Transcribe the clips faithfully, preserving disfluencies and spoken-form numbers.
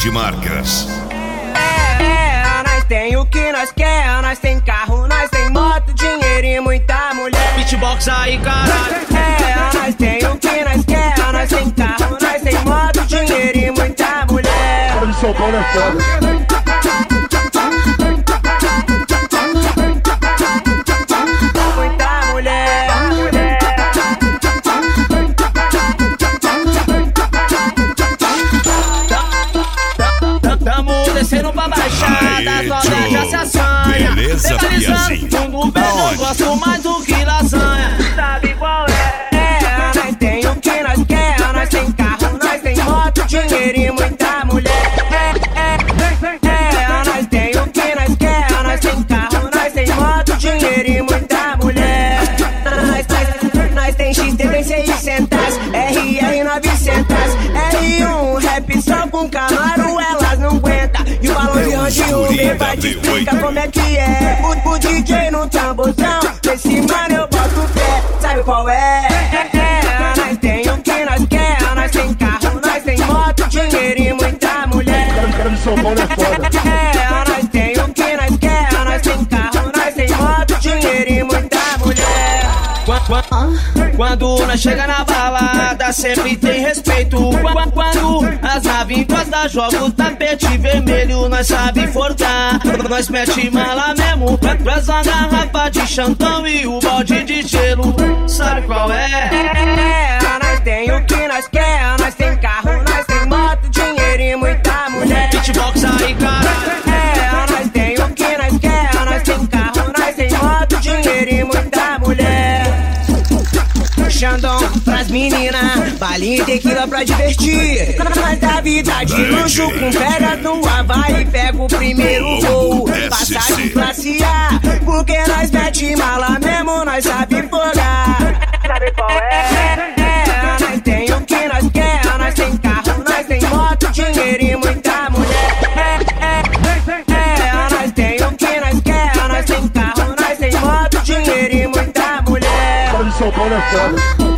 Multimarcas. É, nós tem o que nós quer, nós tem carro, nós tem moto, dinheiro e muita mulher. Beatbox aí, caralho. É, nós tem o que nós quer, nós tem carro, nós tem moto, dinheiro e muita mulher. Cara de São Paulo é foda. Descendo pra baixada, as novinhas já se assanha. Beleza, Piazinho? Fundo bem, não gosto mais do que lasanha. Sabe qual é? É, nós tem o que nós quer, nós tem carro, nós tem moto, dinheiro e muita mulher. É, é, é, nós tem o que nós quer, nós tem carro, nós tem moto, dinheiro e muita mulher. Nós, nós, nós tem X T, tem seiscentos, R R novecentos, R um, rap só com Camaro, elas não aguentam. E o balão de Range Rover vai te explicar como é que é. O, o D J no tamborzão, nesse mano eu boto pé, sabe qual é? É, é, nós tem o que nós quer, nós tem carro, nós tem moto, dinheiro e muita mulher. Cara de São Paulo é foda. É, nós tem o que nós quer, nós tem carro, nós tem moto, dinheiro e muita mulher. Quando nós chega na balada, sempre tem respeito. Quando as naves encostam, joga o tapete vermelho, nós sabe forcar. Nós mete mala mesmo, traz uma garrafa de chantão e o balde de gelo. Sabe qual é? É, nós tem o que nós quer, nós tem carro, nós tem moto, dinheiro e muita mulher. Beatbox aí, caralho. É, nós tem o que nós quer, nós tem carro, nós tem moto, dinheiro e muita mulher. Xandão pras meninas, balinha e tequila pra divertir. Nós da vida de luxo com pedras no Havaí, pega o primeiro voo, passagem classe A. Porque nós mete mala mesmo, nós sabe folgar. Sabe qual é? É, nós tem o que nós quer, nós tem carro, nós tem moto, dinheiro e muita mulher. É, é, é, nós tem o que nós quer, nós tem carro, nós tem moto, dinheiro e muita mulher. Cara de São Paulo é foda.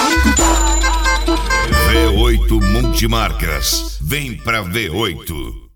V oito Multimarcas. Vem pra V oito.